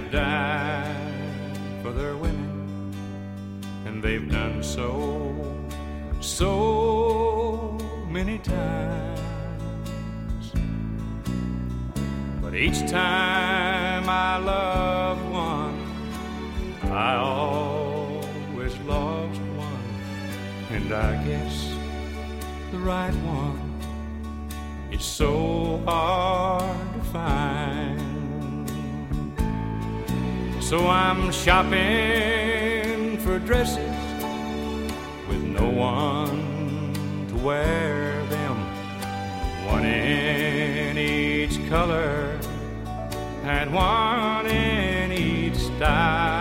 have died for their women, and they've done so many times. But each time I loved one, I always lost one, and I guess the right one is so hard to find. So I'm shopping for dresses with no one to wear them, one in each color and one in each style.